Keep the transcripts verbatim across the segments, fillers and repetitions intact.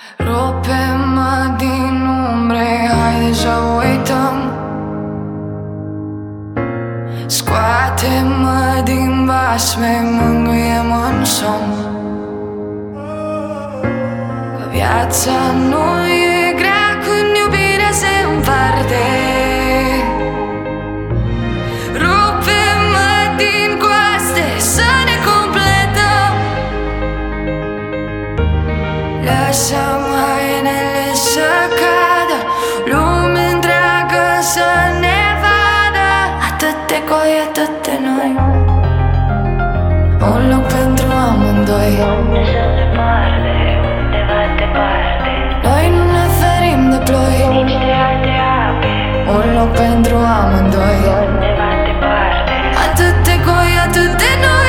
Rupe-mă din umbre, haide să uităm. Scoate-mă din basme, mângâie-mă în somn. Că viața nu e grea când iubirea se împarte. Rupe-mă din coaste să ne completăm. Lasă-mă hainele să cadă, lumea întreagă să ne vadă. Atât de coi, atât de noi, un loc pentru amândoi. Unde să se poarte, undeva departe. Noi nu ne ferim de ploi, Nici de alte ape. un loc pentru amândoi. Undeva departe. Atât de coi, atât de noi,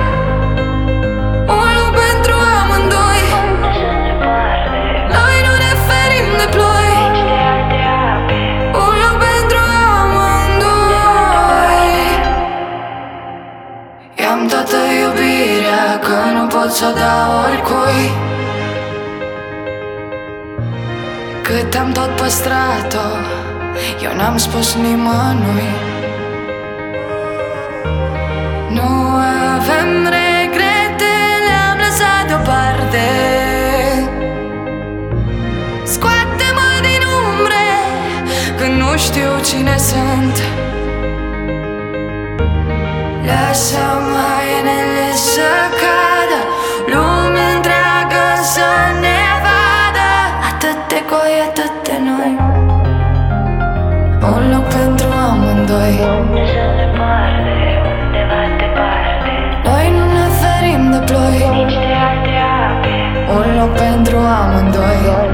un loc pentru amândoi. Unde să se poarte, Noi nu ne ferim de ploi, nici de alte ape. un loc pentru amândoi. I-am toată iubirea, că nu pot să o dau oricui. Cât am tot păstrat-o, eu n-am spus nimănui. Nu avem regrete, le-am lăsat deoparte. Scoate-mă din umbre, când nu știu cine sunt. Lasă-mă hainele să cadă, lumea întreagă să ne vadă. Atât de coi, atât de noi, un loc pentru amândoi. Unde să se poarte, undeva departe. Noi nu ne ferim de ploi, Nici de alte ape. un loc pentru amândoi.